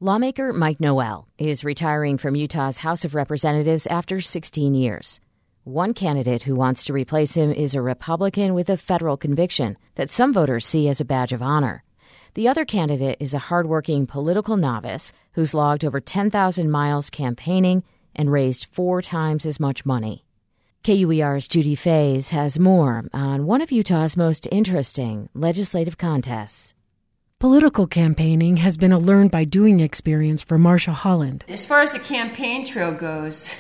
Lawmaker Mike Noel is retiring from Utah's House of Representatives after 16 years. One candidate who wants to replace him is a Republican with a federal conviction that some voters see as a badge of honor. The other candidate is a hardworking political novice who's logged over 10,000 miles campaigning and raised 4 times as much money. KUER's Judy Fays has more on one of Utah's most interesting legislative contests. Political campaigning has been a learn-by-doing experience for Marcia Holland. As far as the campaign trail goes,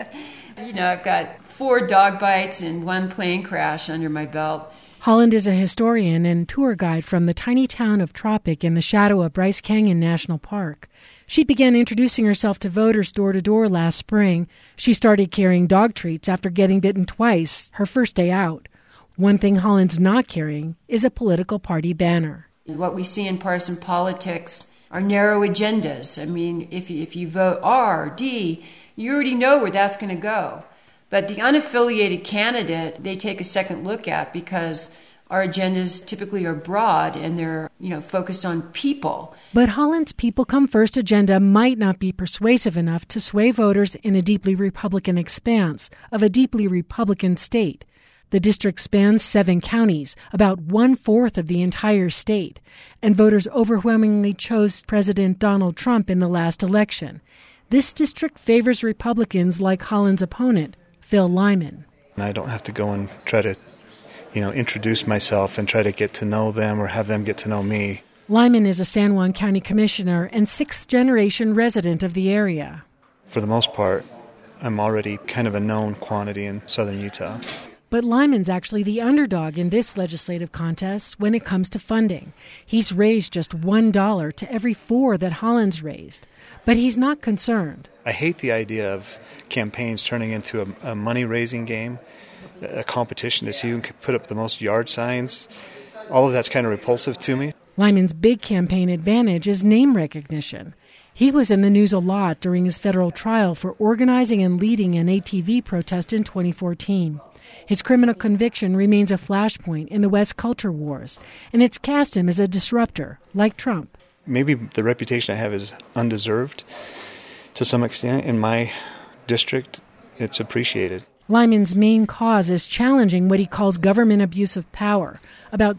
I've got 4 dog bites and 1 plane crash under my belt. Holland is a historian and tour guide from the tiny town of Tropic in the shadow of Bryce Canyon National Park. She began introducing herself to voters door-to-door last spring. She started carrying dog treats after getting bitten twice her first day out. One thing Holland's not carrying is a political party banner. What we see in partisan politics are narrow agendas. I mean, if you vote R, D, you already know where that's going to go. But the unaffiliated candidate, they take a second look at because our agendas typically are broad and they're, focused on people. But Holland's People Come First agenda might not be persuasive enough to sway voters in a deeply Republican expanse of a deeply Republican state. The district spans 7 counties, about 1/4 of the entire state, and voters overwhelmingly chose President Donald Trump in the last election. This district favors Republicans like Holland's opponent, Phil Lyman. I don't have to go and try to, introduce myself and try to get to know them or have them get to know me. Lyman is a San Juan County commissioner and 6th-generation resident of the area. For the most part, I'm already kind of a known quantity in southern Utah. But Lyman's actually the underdog in this legislative contest when it comes to funding. He's raised just $1 to every 4 that Holland's raised. But he's not concerned. I hate the idea of campaigns turning into a money-raising game, a competition to see who can put up the most yard signs. All of that's kind of repulsive to me. Lyman's big campaign advantage is name recognition. He was in the news a lot during his federal trial for organizing and leading an ATV protest in 2014. His criminal conviction remains a flashpoint in the West culture wars, and it's cast him as a disruptor, like Trump. Maybe the reputation I have is undeserved to some extent. In my district, it's appreciated. Lyman's main cause is challenging what he calls government abuse of power. About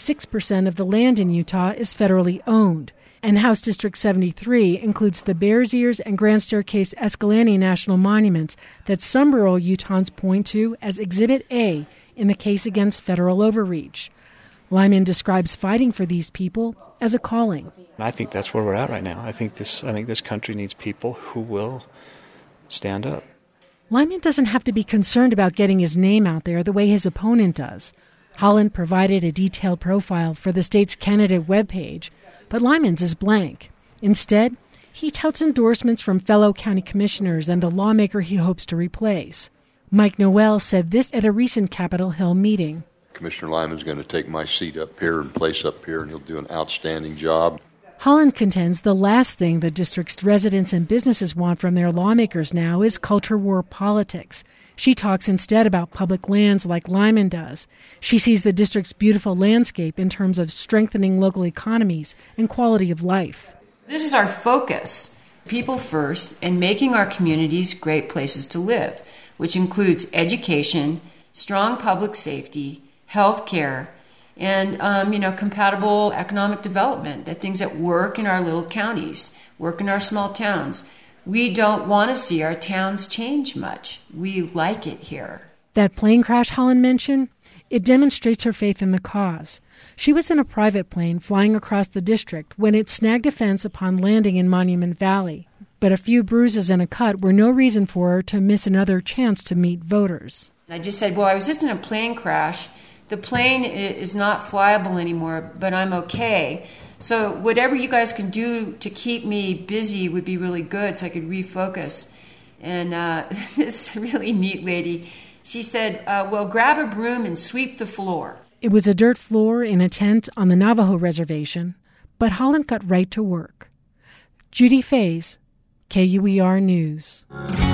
66% of the land in Utah is federally owned, and House District 73 includes the Bears Ears and Grand Staircase Escalante National Monuments that some rural Utahns point to as Exhibit A in the case against federal overreach. Lyman describes fighting for these people as a calling. I think that's where we're at right now. I think this country needs people who will stand up. Lyman doesn't have to be concerned about getting his name out there the way his opponent does. Holland provided a detailed profile for the state's candidate webpage, but Lyman's is blank. Instead, he touts endorsements from fellow county commissioners and the lawmaker he hopes to replace. Mike Noel said this at a recent Capitol Hill meeting. Commissioner Lyman's going to take my seat up here and place up here, and he'll do an outstanding job. Holland contends the last thing the district's residents and businesses want from their lawmakers now is culture war politics. She talks instead about public lands like Lyman does. She sees the district's beautiful landscape in terms of strengthening local economies and quality of life. This is our focus, people first, and making our communities great places to live, which includes education, strong public safety, health care, and compatible economic development, the things that work in our little counties, work in our small towns. We don't want to see our towns change much. We like it here. That plane crash Holland mentioned, it demonstrates her faith in the cause. She was in a private plane flying across the district when it snagged a fence upon landing in Monument Valley. But a few bruises and a cut were no reason for her to miss another chance to meet voters. I just said, I was just in a plane crash. The plane is not flyable anymore, but I'm okay. So whatever you guys can do to keep me busy would be really good so I could refocus. And this really neat lady, she said, grab a broom and sweep the floor. It was a dirt floor in a tent on the Navajo reservation, but Holland got right to work. Judy Fays, KUER News.